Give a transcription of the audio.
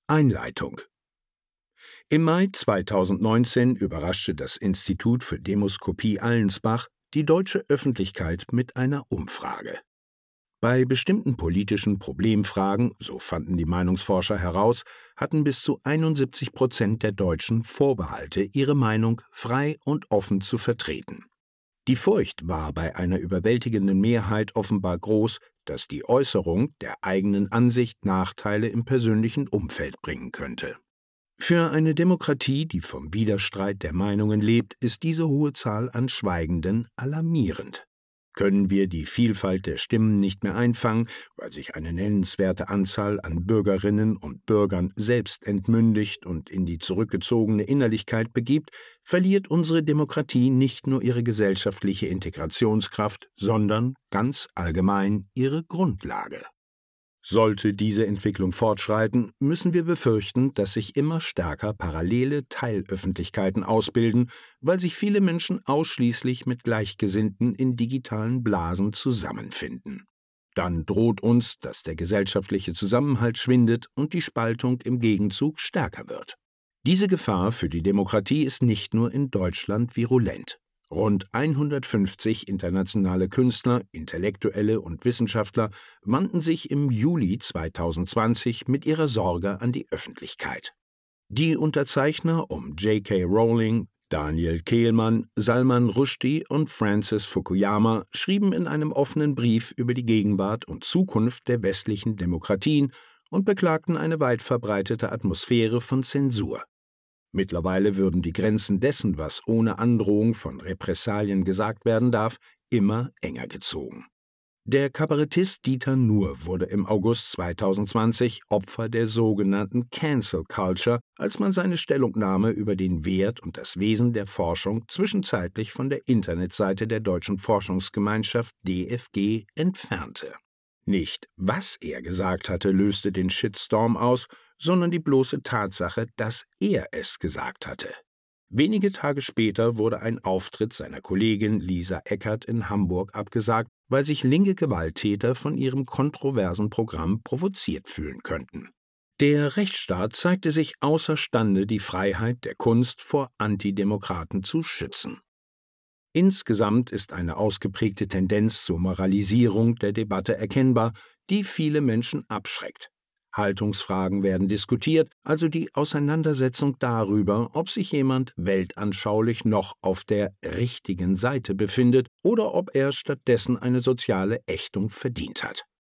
Einleitung. Im Mai 2019 überraschte das Institut für Demoskopie Allensbach die deutsche Öffentlichkeit mit einer Umfrage. Bei bestimmten politischen Problemfragen, so fanden die Meinungsforscher heraus, hatten bis zu 71% der Deutschen Vorbehalte, ihre Meinung frei und offen zu vertreten. Die Furcht war bei einer überwältigenden Mehrheit offenbar groß, dass die Äußerung der eigenen Ansicht Nachteile im persönlichen Umfeld bringen könnte. Für eine Demokratie, die vom Widerstreit der Meinungen lebt, ist diese hohe Zahl an Schweigenden alarmierend. Können wir die Vielfalt der Stimmen nicht mehr einfangen, weil sich eine nennenswerte Anzahl an Bürgerinnen und Bürgern selbst entmündigt und in die zurückgezogene Innerlichkeit begibt, verliert unsere Demokratie nicht nur ihre gesellschaftliche Integrationskraft, sondern ganz allgemein ihre Grundlage. Sollte diese Entwicklung fortschreiten, müssen wir befürchten, dass sich immer stärker parallele Teilöffentlichkeiten ausbilden, weil sich viele Menschen ausschließlich mit Gleichgesinnten in digitalen Blasen zusammenfinden. Dann droht uns, dass der gesellschaftliche Zusammenhalt schwindet und die Spaltung im Gegenzug stärker wird. Diese Gefahr für die Demokratie ist nicht nur in Deutschland virulent. Rund 150 internationale Künstler, Intellektuelle und Wissenschaftler wandten sich im Juli 2020 mit ihrer Sorge an die Öffentlichkeit. Die Unterzeichner um J.K. Rowling, Daniel Kehlmann, Salman Rushdie und Francis Fukuyama schrieben in einem offenen Brief über die Gegenwart und Zukunft der westlichen Demokratien und beklagten eine weit verbreitete Atmosphäre von Zensur. Mittlerweile würden die Grenzen dessen, was ohne Androhung von Repressalien gesagt werden darf, immer enger gezogen. Der Kabarettist Dieter Nuhr wurde im August 2020 Opfer der sogenannten Cancel Culture, als man seine Stellungnahme über den Wert und das Wesen der Forschung zwischenzeitlich von der Internetseite der Deutschen Forschungsgemeinschaft DFG entfernte. Nicht, was er gesagt hatte, löste den Shitstorm aus, sondern die bloße Tatsache, dass er es gesagt hatte. Wenige Tage später wurde ein Auftritt seiner Kollegin Lisa Eckert in Hamburg abgesagt, weil sich linke Gewalttäter von ihrem kontroversen Programm provoziert fühlen könnten. Der Rechtsstaat zeigte sich außerstande, die Freiheit der Kunst vor Antidemokraten zu schützen. Insgesamt ist eine ausgeprägte Tendenz zur Moralisierung der Debatte erkennbar, die viele Menschen abschreckt. Haltungsfragen werden diskutiert, also die Auseinandersetzung darüber, ob sich jemand weltanschaulich noch auf der richtigen Seite befindet oder ob er stattdessen eine soziale Ächtung verdient hat.